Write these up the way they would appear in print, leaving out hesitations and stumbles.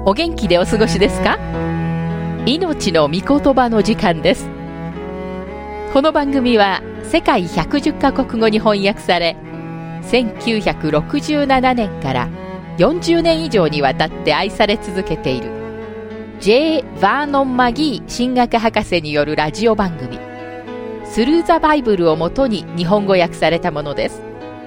お元気でお過ごしですか？命の御言葉の時間です。この番組は世界110カ国語に翻訳され、1967年から40年以上にわたって愛され続けている J. バーノン・マギー神学博士によるラジオ番組スルーザバイブルをもとに日本語訳されたものです。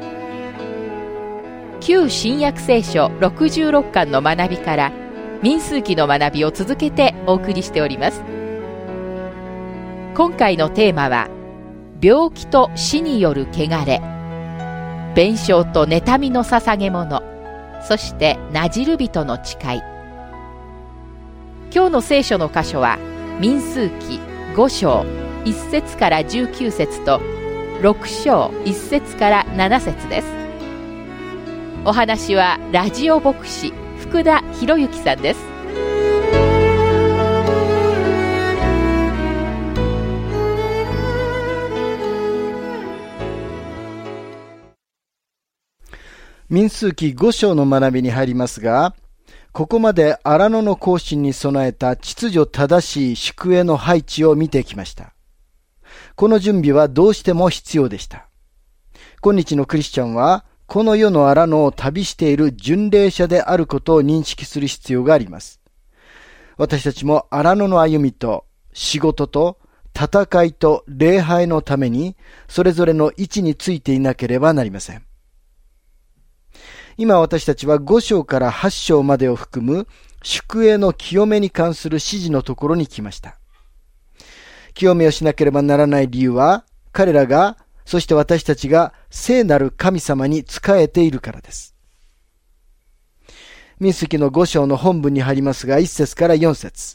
旧新約聖書66巻の学びから民数記の学びを続けてお送りしております。今回のテーマは病気と死による汚れ、弁償と妬みの捧げ物、そしてなじる人の誓い。今日の聖書の箇所は民数記5章1節から19節と6章1節から7節です。お話はラジオ牧師福田博之さんです。 民数記5章の学びに入りますが、ここまで荒野の行進に備えた秩序正しい宿営の配置を見てきました。この準備はどうしても必要でした。今日のクリスチャンは、この世の荒野を旅している巡礼者であることを認識する必要があります。私たちも荒野の歩みと仕事と戦いと礼拝のために、それぞれの位置についていなければなりません。今私たちは5章から8章までを含む宿営の清めに関する指示のところに来ました。清めをしなければならない理由は、彼らが、そして私たちが聖なる神様に仕えているからです。民数記の5章の本文に入りますが、1節から4節。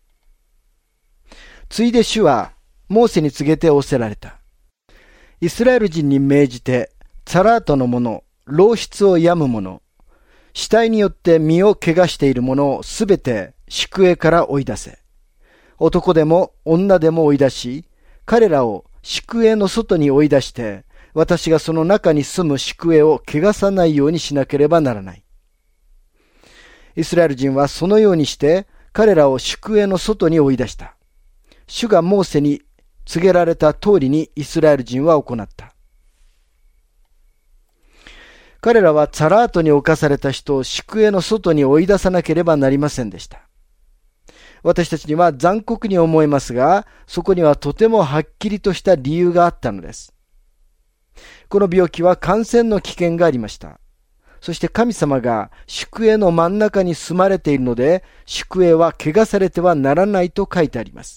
ついで主はモーセに告げて仰せられた。イスラエル人に命じて、ツァラートの者、漏出を病む者、死体によって身を怪我している者をすべて宿営から追い出せ。男でも女でも追い出し、彼らを宿営の外に追い出して、私がその中に住む宿営を汚さないようにしなければならない。イスラエル人はそのようにして、彼らを宿営の外に追い出した。主がモーセに告げられた通りにイスラエル人は行った。彼らはツァラートに侵された人を宿営の外に追い出さなければなりませんでした。私たちには残酷に思えますが、そこにはとてもはっきりとした理由があったのです。この病気は感染の危険がありました。そして神様が宿営の真ん中に住まれているので、宿営は汚されてはならないと書いてあります。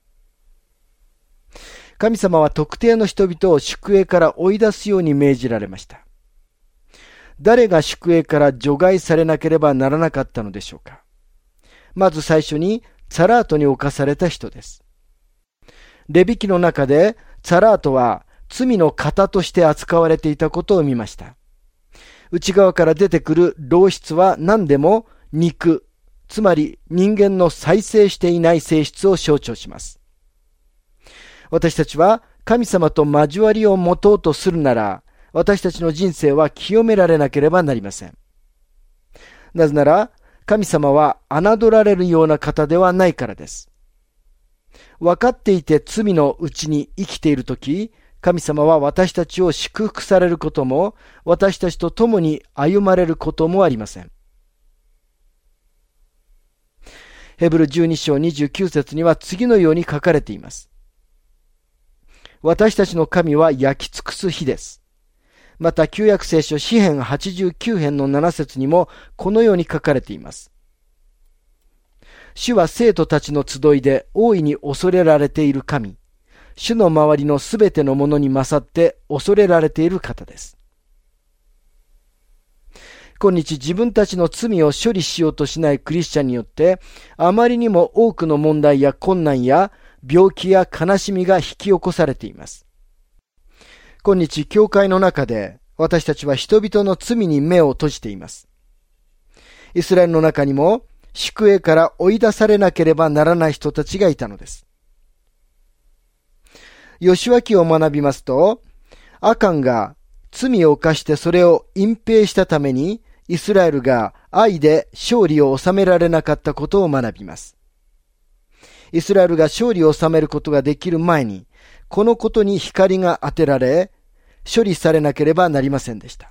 神様は特定の人々を宿営から追い出すように命じられました。誰が宿営から除外されなければならなかったのでしょうか。まず最初にツァラートに侵された人です。レビ記の中でツァラートは罪の型として扱われていたことを見ました。内側から出てくる漏出は何でも肉、つまり人間の再生していない性質を象徴します。私たちは神様と交わりを持とうとするなら、私たちの人生は清められなければなりません。なぜなら、神様は侮られるような方ではないからです。分かっていて罪のうちに生きているとき、神様は私たちを祝福されることも、私たちと共に歩まれることもありません。ヘブル12章29節には次のように書かれています。私たちの神は焼き尽くす火です。また旧約聖書詩編89編の7節にもこのように書かれています。主は生徒たちの集いで大いに恐れられている神。主の周りのすべてのものに勝って恐れられている方です。今日自分たちの罪を処理しようとしないクリスチャンによって、あまりにも多くの問題や困難や病気や悲しみが引き起こされています。今日教会の中で私たちは人々の罪に目を閉じています。イスラエルの中にも宿営から追い出されなければならない人たちがいたのです。ヨシュア記を学びますと、アカンが罪を犯してそれを隠蔽したためにイスラエルが愛で勝利を収められなかったことを学びます。イスラエルが勝利を収めることができる前に、このことに光が当てられ、処理されなければなりませんでした。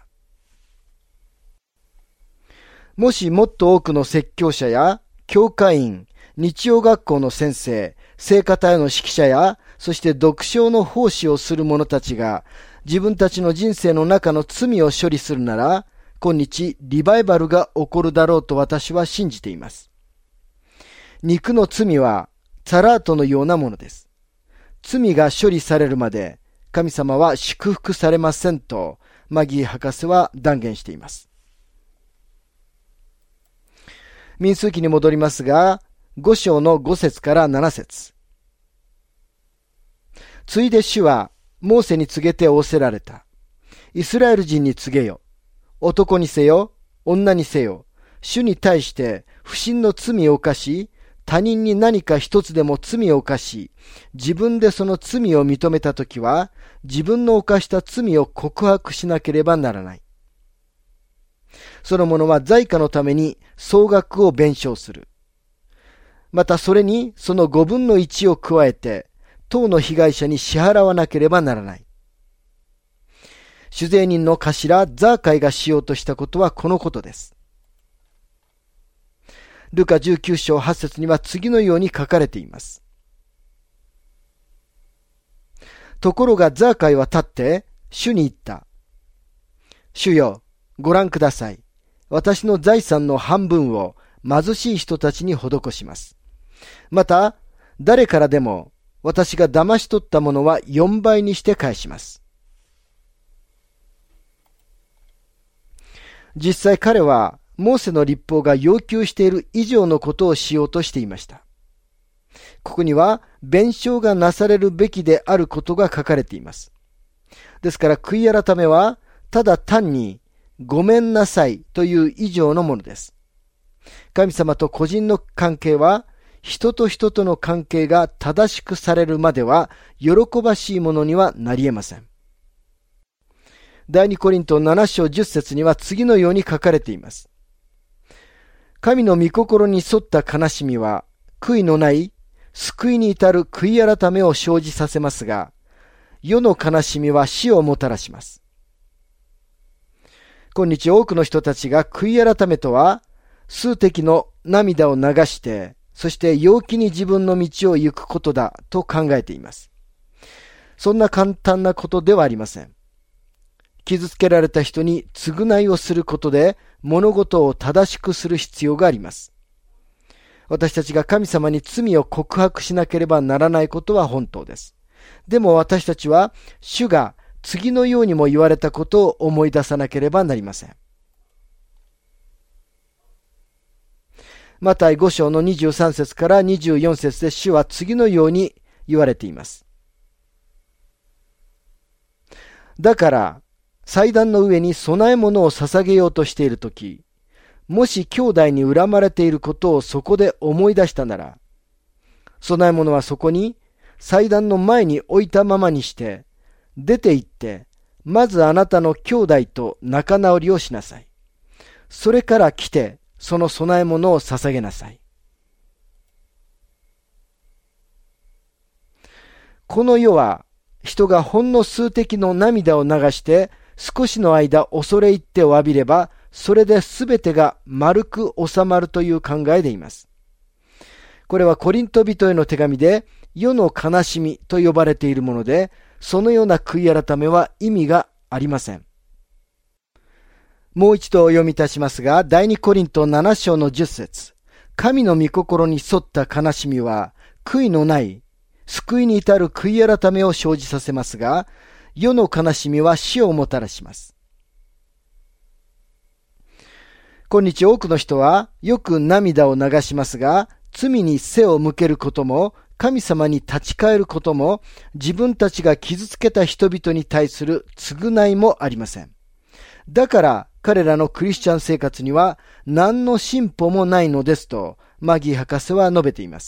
もしもっと多くの説教者や教会員、日曜学校の先生、聖歌隊の指揮者や、そして読書の奉仕をする者たちが自分たちの人生の中の罪を処理するなら、今日リバイバルが起こるだろうと私は信じています。肉の罪はサラートのようなものです。罪が処理されるまで神様は祝福されませんとマギー博士は断言しています。民数記に戻りますが、5章の5節から7節。ついで主はモーセに告げて仰せられた。イスラエル人に告げよ。男にせよ、女にせよ。主に対して不信の罪を犯し、他人に何か一つでも罪を犯し、自分でその罪を認めたときは、自分の犯した罪を告白しなければならない。その者は罪過のために総額を弁償する。またそれにその5分の1を加えて、当の被害者に支払わなければならない。主税人の頭ザーカイがしようとしたことはこのことです。ルカ19章8節には次のように書かれています。ところがザーカイは立って主に言った。主よ、ご覧ください。私の財産の半分を貧しい人たちに施します。また、誰からでも私が騙し取ったものは4倍にして返します。実際彼はモーセの律法が要求している以上のことをしようとしていました。ここには弁償がなされるべきであることが書かれています。ですから悔い改めはただ単にごめんなさいという以上のものです。神様と個人の関係は人と人との関係が正しくされるまでは喜ばしいものにはなり得ません。第2コリント7章10節には次のように書かれています。神の御心に沿った悲しみは悔いのない救いに至る悔い改めを生じさせますが、世の悲しみは死をもたらします。今日多くの人たちが悔い改めとは数滴の涙を流して、そして陽気に自分の道を行くことだと考えています。そんな簡単なことではありません。傷つけられた人に償いをすることで物事を正しくする必要があります。私たちが神様に罪を告白しなければならないことは本当です。でも私たちは主が次のようにも言われたことを思い出さなければなりません。マタイ5章の23節から24節で主は次のように言われています。だから祭壇の上に供え物を捧げようとしているとき、もし兄弟に恨まれていることをそこで思い出したなら、供え物はそこに祭壇の前に置いたままにして、出て行って、まずあなたの兄弟と仲直りをしなさい。それから来て、その供え物を捧げなさい。この世は人がほんの数滴の涙を流して少しの間恐れ入ってを浴びればそれで全てが丸く収まるという考えでいます。これはコリント人への手紙で世の悲しみと呼ばれているもので、そのような悔い改めは意味がありません。もう一度お読みいたしますが、第2コリント7章の10節。神の御心に沿った悲しみは、悔いのない、救いに至る悔い改めを生じさせますが、世の悲しみは死をもたらします。今日多くの人はよく涙を流しますが、罪に背を向けることも、神様に立ち返ることも、自分たちが傷つけた人々に対する償いもありません。だから彼らのクリスチャン生活には何の進歩もないのですとマギー博士は述べています。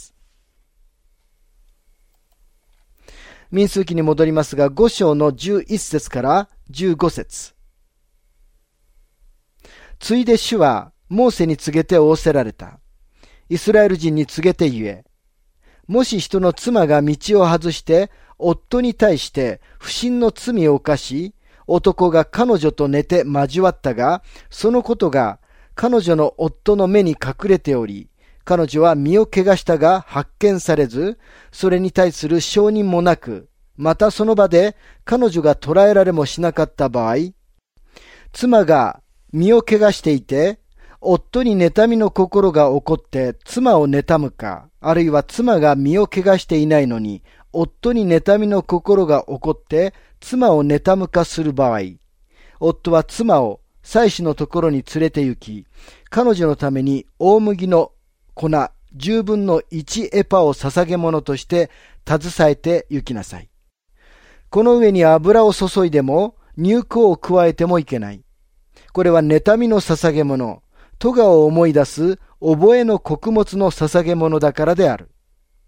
民数記に戻りますが、5章の11節から15節。 ついで主はモーセに告げて仰せられた。イスラエル人に告げて言え。もし人の妻が道を外して夫に対して不審の罪を犯し、男が彼女と寝て交わったが、そのことが彼女の夫の目に隠れており、彼女は身を汚したが発見されず、それに対する証人もなく、またその場で彼女が捕らえられもしなかった場合、妻が身を汚していて、夫に妬みの心が起こって妻を妬むか、あるいは妻が身を汚していないのに、夫に妬みの心が起こって妻を妬むかする場合、夫は妻を妻子のところに連れて行き、彼女のために大麦の粉10分の1エパを捧げ物として携えて行きなさい。この上に油を注いでも乳香を加えてもいけない。これは妬みの捧げ物、咎を思い出す覚えの穀物の捧げ物だからである。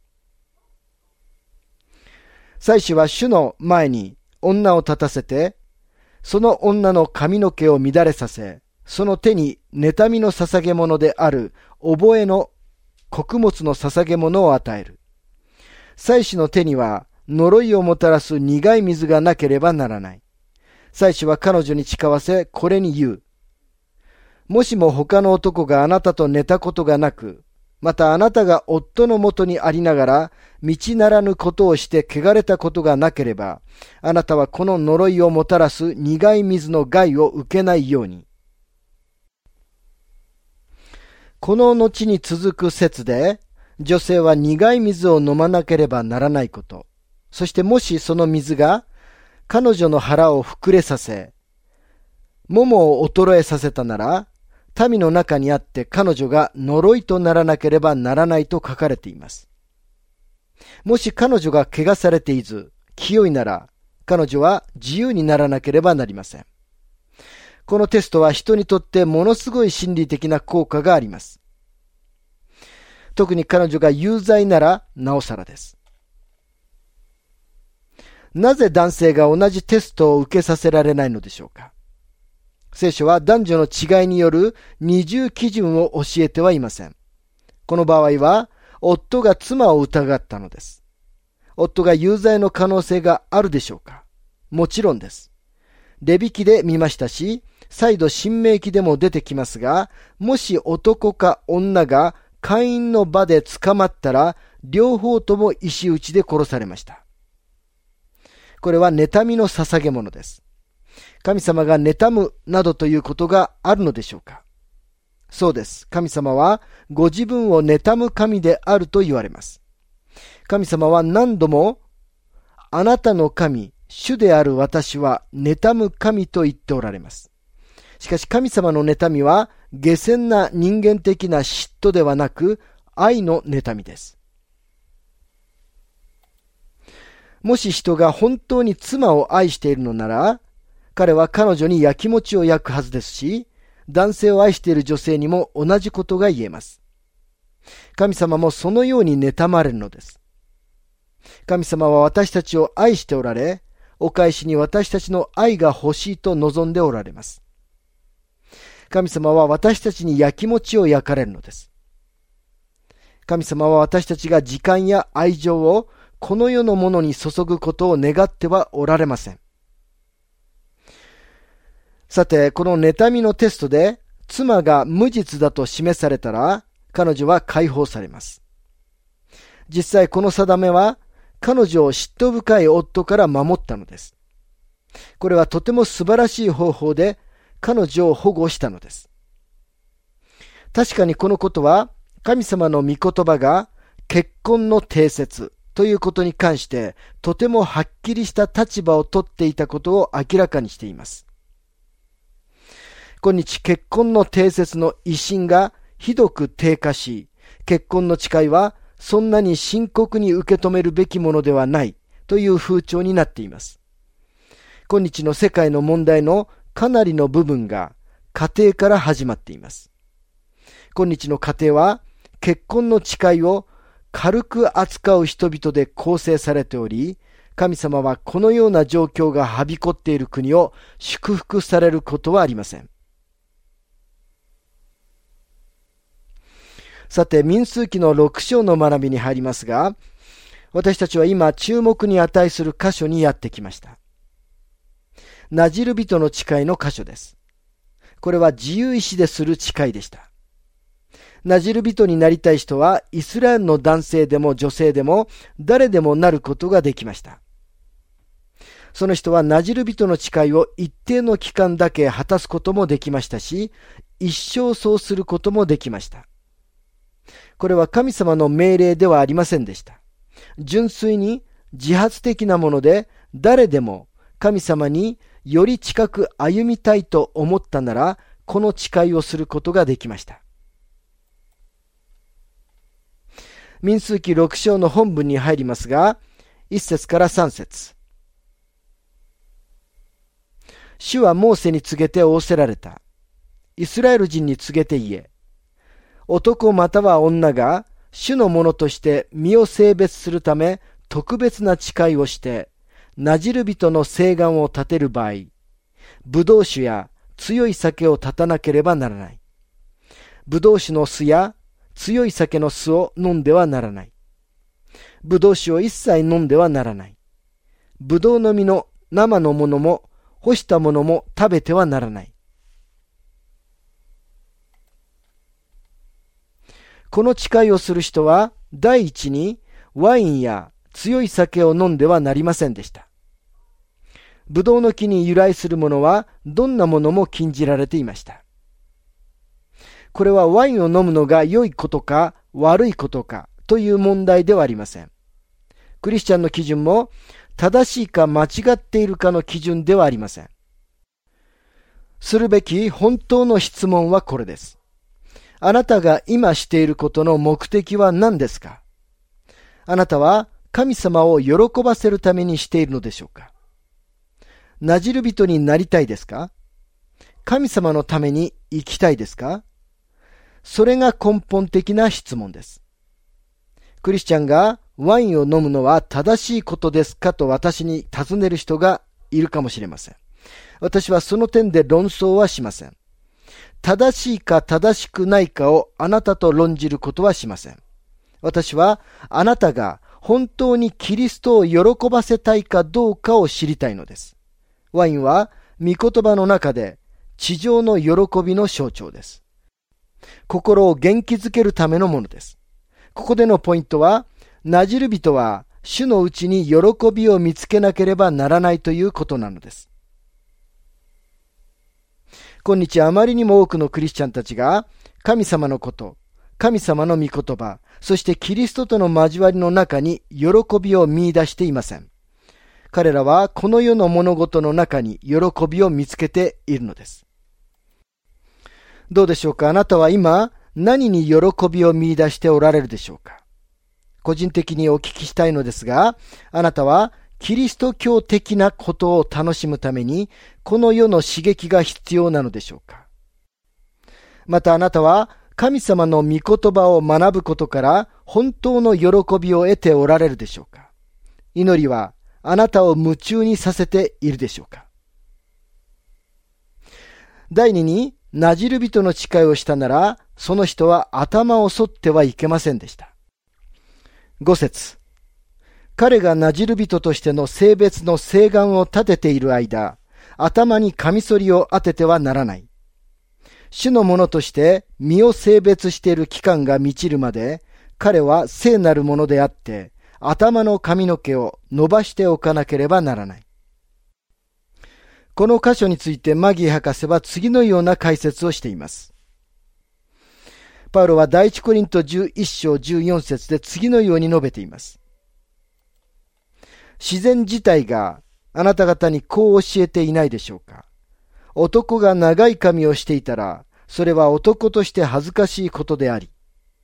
祭司は主の前に女を立たせて、その女の髪の毛を乱れさせ、その手に妬みの捧げ物である覚えの穀物の捧げ物を与える。祭司の手には呪いをもたらす苦い水がなければならない。祭司は彼女に誓わせ、これに言う。もしも他の男があなたと寝たことがなく、またあなたが夫のもとにありながら、道ならぬことをして汚れたことがなければ、あなたはこの呪いをもたらす苦い水の害を受けないように。この後に続く説で、女性は苦い水を飲まなければならないこと、そしてもしその水が彼女の腹を膨れさせ、ももを衰えさせたなら、民の中にあって彼女が呪いとならなければならないと書かれています。もし彼女が汚されていず、清いなら、彼女は自由にならなければなりません。このテストは人にとってものすごい心理的な効果があります。特に彼女が有罪ならなおさらです。なぜ男性が同じテストを受けさせられないのでしょうか。聖書は男女の違いによる二重基準を教えてはいません。この場合は、夫が妻を疑ったのです。夫が有罪の可能性があるでしょうか。もちろんです。レビ記で見ましたし、再度新明記でも出てきますが、もし男か女が姦淫の場で捕まったら、両方とも石打ちで殺されました。これは妬みの捧げ物です。神様が妬むなどということがあるのでしょうか。そうです。神様はご自分を妬む神であると言われます。神様は何度も、あなたの神、主である私は妬む神と言っておられます。しかし神様の妬みは下賤な人間的な嫉妬ではなく愛の妬みです。もし人が本当に妻を愛しているのなら、彼は彼女に焼き餅を焼くはずですし、男性を愛している女性にも同じことが言えます。神様もそのように妬まれるのです。神様は私たちを愛しておられ、お返しに私たちの愛が欲しいと望んでおられます。神様は私たちに焼き餅を焼かれるのです。神様は私たちが時間や愛情をこの世のものに注ぐことを願ってはおられません。さて、この妬みのテストで妻が無実だと示されたら、彼女は解放されます。実際この定めは彼女を嫉妬深い夫から守ったのです。これはとても素晴らしい方法で彼女を保護したのです。確かにこのことは神様の御言葉が結婚の定説ということに関してとてもはっきりした立場を取っていたことを明らかにしています。今日結婚の定説の威信がひどく低下し、結婚の誓いはそんなに深刻に受け止めるべきものではないという風潮になっています。今日の世界の問題のかなりの部分が家庭から始まっています。今日の家庭は結婚の誓いを軽く扱う人々で構成されており、神様はこのような状況がはびこっている国を祝福されることはありません。 さて、民数記の6章の学びに入りますが、私たちは今注目に値する箇所にやってきました。ナジル人の誓いの箇所です。これは自由意志でする誓いでした。ナジル人になりたい人はイスラエルの男性でも女性でも誰でもなることができました。その人はナジル人の誓いを一定の期間だけ果たすこともできましたし、一生そうすることもできました。これは神様の命令ではありませんでした。純粋に自発的なもので、誰でも神様により近く歩みたいと思ったなら、この誓いをすることができました。民数記6章の本文に入りますが、1節から3節。主はモーセに告げて仰せられた。イスラエル人に告げて言え。男または女が主のものとして身を性別するため特別な誓いをして、ナジル人の誓願を立てる場合、ブドウ酒や強い酒を断たなければならない。ブドウ酒の酢や強い酒の酢を飲んではならない。ブドウ酒を一切飲んではならない。ブドウの実の生のものも干したものも食べてはならない。この誓いをする人は第一にワインや強い酒を飲んではなりませんでした。ブドウの木に由来するものはどんなものも禁じられていました。これはワインを飲むのが良いことか悪いことかという問題ではありません。クリスチャンの基準も正しいか間違っているかの基準ではありません。するべき本当の質問はこれです。あなたが今していることの目的は何ですか？あなたは神様を喜ばせるためにしているのでしょうか？ナジル人になりたいですか？神様のために生きたいですか？それが根本的な質問です。クリスチャンがワインを飲むのは正しいことですかと私に尋ねる人がいるかもしれません。私はその点で論争はしません。正しいか正しくないかをあなたと論じることはしません。私はあなたが本当にキリストを喜ばせたいかどうかを知りたいのです。ワインは御言葉の中で地上の喜びの象徴です。心を元気づけるためのものです。ここでのポイントは、ナジル人は主のうちに喜びを見つけなければならないということなのです。今日あまりにも多くのクリスチャンたちが神様のこと、神様の御言葉、そしてキリストとの交わりの中に喜びを見出していません。彼らはこの世の物事の中に喜びを見つけているのです。どうでしょうか？あなたは今何に喜びを見出しておられるでしょうか？個人的にお聞きしたいのですが、あなたはキリスト教的なことを楽しむためにこの世の刺激が必要なのでしょうか？またあなたは神様の御言葉を学ぶことから本当の喜びを得ておられるでしょうか？祈りはあなたを夢中にさせているでしょうか？第二に、ナジル人の誓いをしたなら、その人は頭を剃ってはいけませんでした。5節。彼がナジル人としての性別の誓願を立てている間、頭にカミソリを当ててはならない。主のものとして身を性別している期間が満ちるまで、彼は聖なるものであって、頭の髪の毛を伸ばしておかなければならない。この箇所についてマギー博士は次のような解説をしています。パウロは第一コリント11章14節で次のように述べています。自然自体があなた方にこう教えていないでしょうか。男が長い髪をしていたら、それは男として恥ずかしいことであり。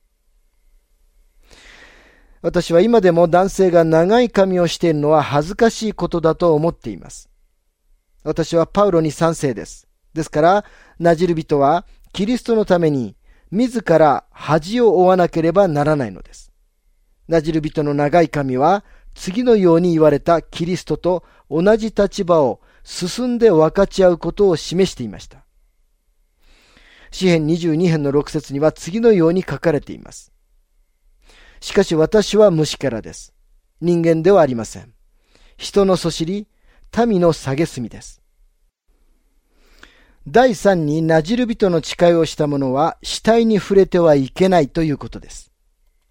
私は今でも男性が長い髪をしているのは恥ずかしいことだと思っています。私はパウロに賛成です。ですから、ナジル人はキリストのために自ら恥を負わなければならないのです。ナジル人の長い髪は次のように言われたキリストと同じ立場を進んで分かち合うことを示していました。 詩編22編の6節には次のように書かれています。しかし私は虫けらです。人間ではありません。人のそしり、民の蔑みです。第3になじる人の誓いをした者は死体に触れてはいけないということです。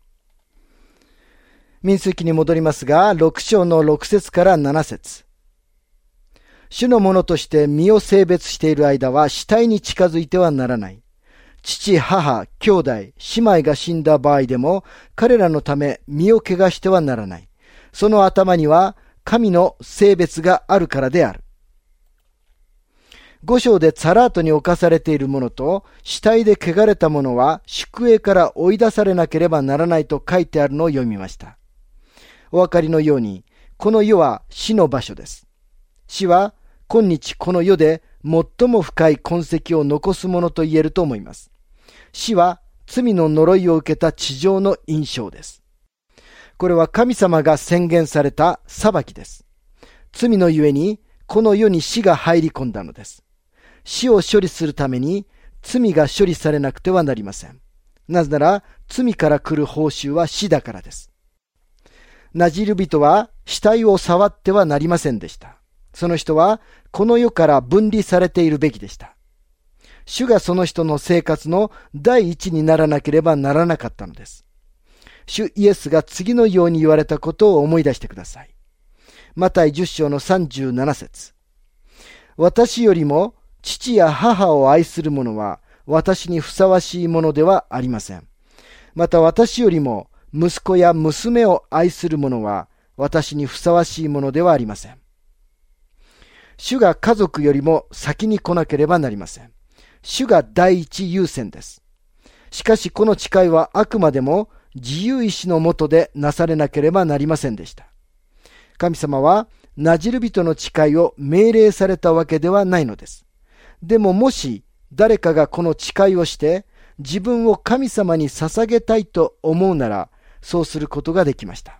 民数記に戻りますが、6章の6節から7節。主の者として身を性別している間は死体に近づいてはならない。父、母、兄弟、姉妹が死んだ場合でも彼らのため身を汚してはならない。その頭には神の性別があるからである。5章でツァラートに侵されている者と死体で汚れた者は宿営から追い出されなければならないと書いてあるのを読みました。お分かりのように、この世は死の場所です。死は今日この世で最も深い痕跡を残すものと言えると思います。死は罪の呪いを受けた地上の印象です。これは神様が宣言された裁きです。罪のゆえにこの世に死が入り込んだのです。死を処理するために罪が処理されなくてはなりません。なぜなら罪から来る報酬は死だからです。なじる人は死体を触ってはなりませんでした。その人はこの世から分離されているべきでした。主がその人の生活の第一にならなければならなかったのです。主イエスが次のように言われたことを思い出してください。マタイ10章の37節。私よりも父や母を愛する者は私にふさわしいものではありません。また私よりも息子や娘を愛する者は私にふさわしいものではありません。主が家族よりも先に来なければなりません。主が第一優先です。しかしこの誓いはあくまでも自由意志のもとでなされなければなりませんでした。神様はなじる人の誓いを命令されたわけではないのです。でももし誰かがこの誓いをして自分を神様に捧げたいと思うなら、そうすることができました。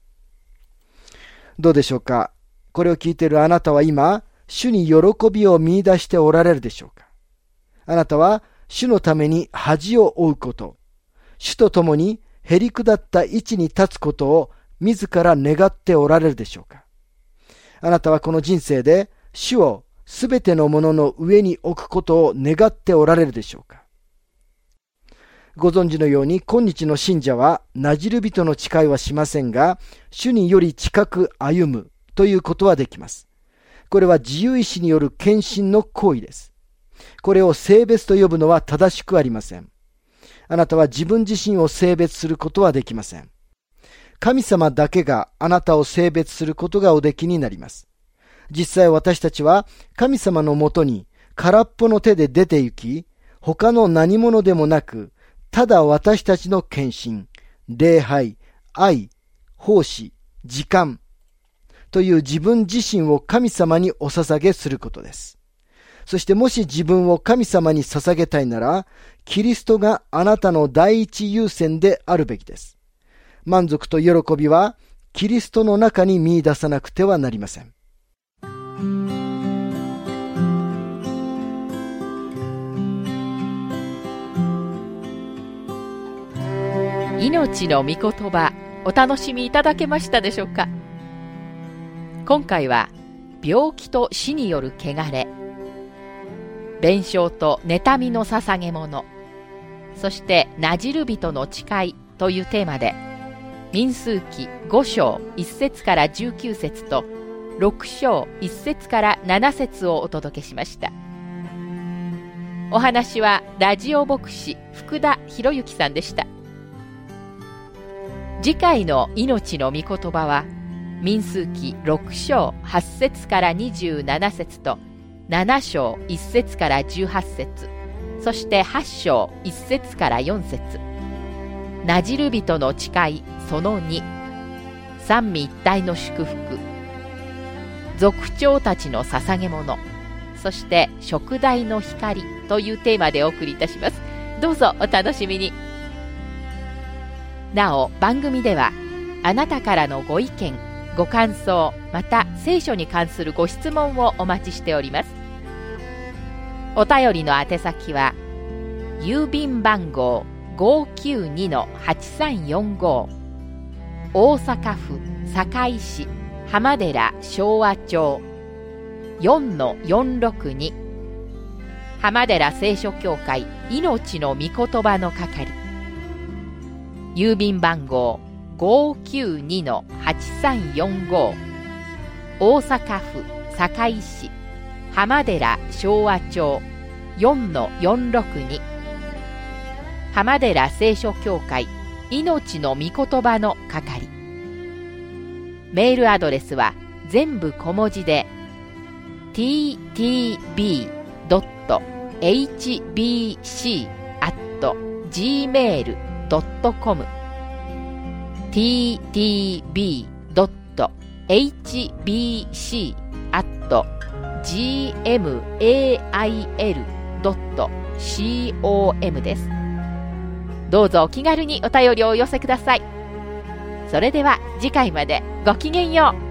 どうでしょうか。これを聞いているあなたは今、主に喜びを見出しておられるでしょうか。あなたは主のために恥を負うこと、主と共にへりくだった位置に立つことを自ら願っておられるでしょうか。あなたはこの人生で主をすべてのものの上に置くことを願っておられるでしょうか。ご存知のように今日の信者はなじる人の誓いはしませんが、主により近く歩むということはできます。これは自由意志による献身の行為です。これを性別と呼ぶのは正しくありません。あなたは自分自身を性別することはできません。神様だけがあなたを性別することがおできになります。実際私たちは神様のもとに空っぽの手で出て行き、他の何者でもなく、ただ私たちの献身、礼拝、愛、奉仕、時間という自分自身を神様にお捧げすることです。そしてもし自分を神様に捧げたいなら、キリストがあなたの第一優先であるべきです。満足と喜びはキリストの中に見出さなくてはなりません。 命の御言葉、お楽しみいただけましたでしょうか。今回は病気と死による汚れ、弁償と妬みの捧げ物、そしてなじる人の誓いというテーマで、民数記5章1節から19節と6章1節から7節をお届けしました。お話はラジオ牧師福田博之さんでした。次回の命の御言葉は民数記6章8節から27節と7章1節から18節、そして8章1節から4節、なじる人の誓いその2、三位一体の祝福、族長たちの捧げ物、そして食台の光というテーマでお送りいたします。どうぞお楽しみに。なお番組ではあなたからのご意見、ご感想、また聖書に関するご質問をお待ちしております。お便りの宛先は郵便番号 592-8345 大阪府堺市浜寺昭和町 4-462 浜寺聖書協会命の御言葉の係。郵便番号 592-8345 大阪府堺市浜寺昭和町 4-462 浜寺聖書協会命の御言葉の係。メールアドレスは全部小文字で ttb.hbc@gmail.com ttb.hbc@gmail.com です。どうぞお気軽にお便りをお寄せください。それでは次回までごきげんよう。